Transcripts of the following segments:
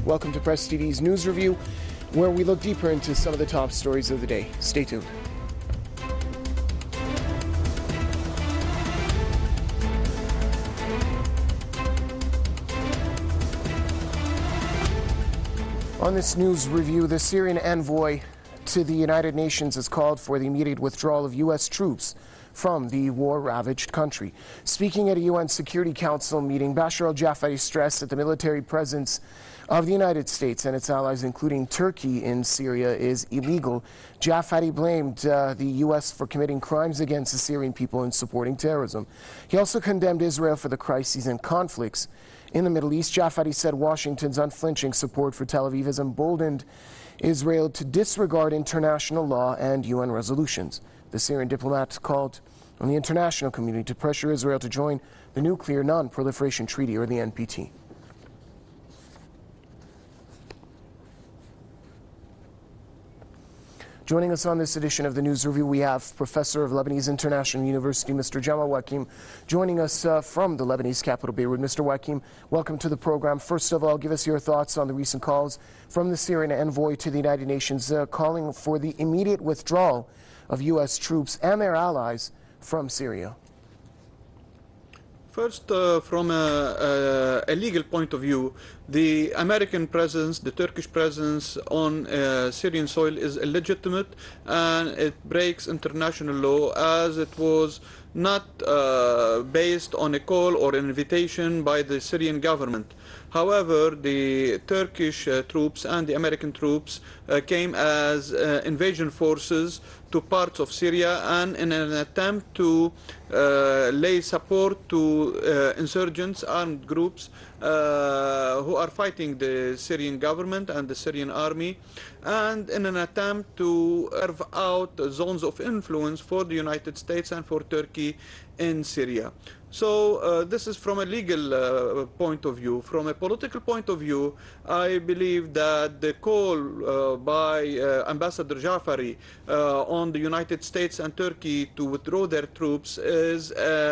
Welcome to Press TV's News Review, where we look deeper into some of the top stories of the day. Stay tuned. On this news review, the Syrian envoy to the United Nations has called for the immediate withdrawal of U.S. troops from the war-ravaged country. Speaking at a UN Security Council meeting, Bashar al-Jafari stressed that the military presence of the United States and its allies, including Turkey, in Syria is illegal. Jafari blamed the U.S. for committing crimes against the Syrian people and supporting terrorism. He also condemned Israel for the crises and conflicts in the Middle East. Jafari said Washington's unflinching support for Tel Aviv has emboldened Israel to disregard international law and UN resolutions. The Syrian diplomat called on the international community to pressure Israel to join the Nuclear Non-Proliferation Treaty, or the NPT. Joining us on this edition of the News Review, we have Professor of Lebanese International University, Mr. Jamal Wakim, joining us from the Lebanese capital, Beirut. Mr. Wakim, welcome to the program. First of all, give us your thoughts on the recent calls from the Syrian envoy to the United Nations calling for the immediate withdrawal of U.S. troops and their allies from Syria. First, from a legal point of view, the American presence, the Turkish presence on Syrian soil is illegitimate, and it breaks international law, as it was not based on a call or an invitation by the Syrian government. However, the Turkish troops and the American troops came as invasion forces to parts of Syria, and in an attempt to lay support to insurgents, armed groups who are fighting the Syrian government and the Syrian army, and in an attempt to carve out zones of influence for the United States and for Turkey in Syria. So this is from a legal point of view. From a political point of view, I believe that the call by Ambassador Jafari on the United States and Turkey to withdraw their troops is,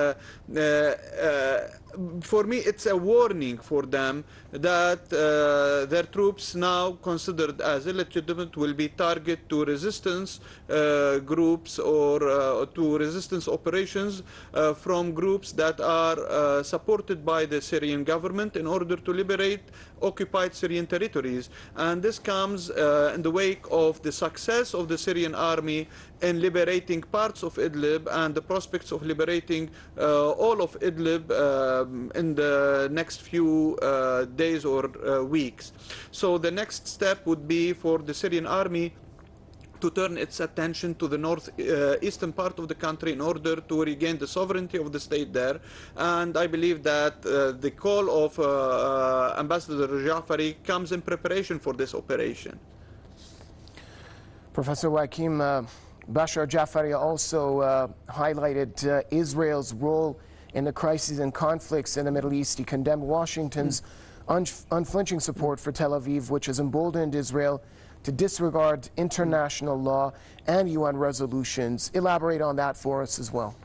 for me, it's a warning for them that their troops, now considered as illegitimate, will be target to resistance groups or to resistance operations from groups that are supported by the Syrian government in order to liberate occupied Syrian territories. And this comes in the wake of the success of the Syrian army in liberating parts of Idlib and the prospects of liberating all of Idlib in the next few days or weeks. So the next step would be for the Syrian army to turn its attention to the northeastern part of the country in order to regain the sovereignty of the state there. And I believe that the call of Ambassador Jafari comes in preparation for this operation. Professor Wakim, Bashar Jafari also highlighted Israel's role in the crises and conflicts in the Middle East. He condemned Washington's unflinching support for Tel Aviv, which has emboldened Israel to disregard international law and UN resolutions. Elaborate on that for us as well.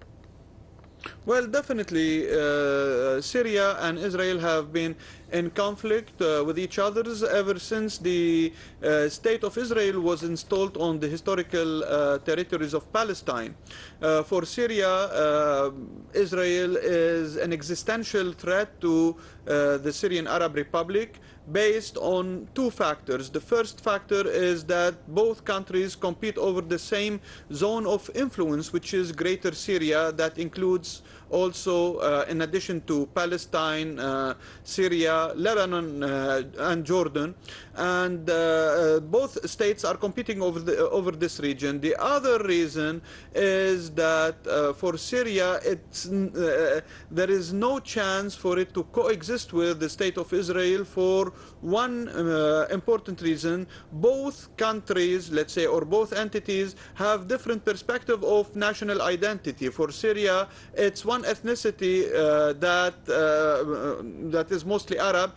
Well, definitely, Syria and Israel have been in conflict with each other ever since the State of Israel was installed on the historical territories of Palestine. For Syria, Israel is an existential threat to the Syrian Arab Republic, based on two factors. The first factor is that both countries compete over the same zone of influence, which is Greater Syria, that includes also, in addition to Palestine, Syria, Lebanon, and Jordan. And both states are competing over this region. The other reason is that for Syria, there is no chance for it to coexist with the State of Israel for one important reason. Both countries, let's say, or both entities have different perspective of national identity. For Syria, it's this one ethnicity that is mostly Arab.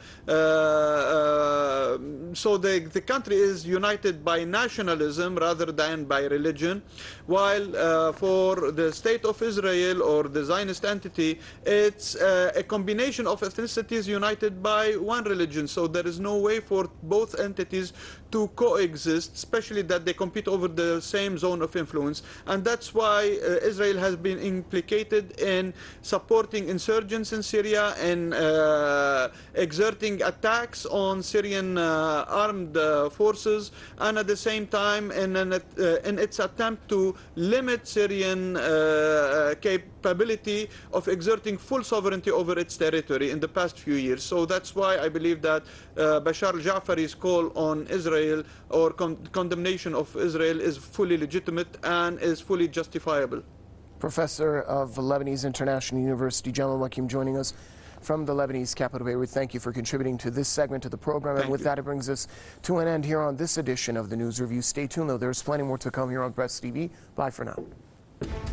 So the country is united by nationalism rather than by religion, while for the state of Israel or the Zionist entity, it's a combination of ethnicities united by one religion. So there is no way for both entities to coexist, especially that they compete over the same zone of influence. And that's why Israel has been implicated in supporting insurgents in Syria and exerting attacks on Syrian armed forces, and at the same time in its attempt to limit Syrian capability of exerting full sovereignty over its territory in the past few years. So that's why I believe that Bashar al-Ja'fari's call on Israel or condemnation of Israel is fully legitimate and is fully justifiable. Professor of Lebanese International University, Jamal Wakim, joining us from the Lebanese capital, Beirut. Thank you for contributing to this segment of the program. And with that, it brings us to an end here on this edition of the News Review. Stay tuned, though. There's plenty more to come here on Press TV. Bye for now.